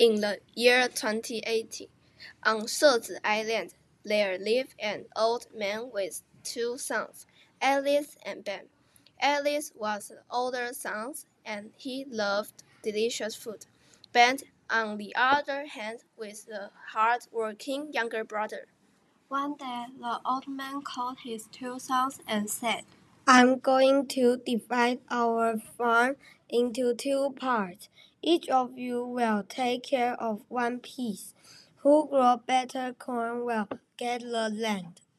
In the year 2080, on Shezi Island, there lived an old man with two sons, Alice and Ben. Alice was the older son, and he loved delicious food. Ben, on the other hand, was the hard-working younger brother. One day, the old man called his two sons and said, I'm going to divide our farm into two parts. Each of you will take care of one piece. Who grows better corn will get the land.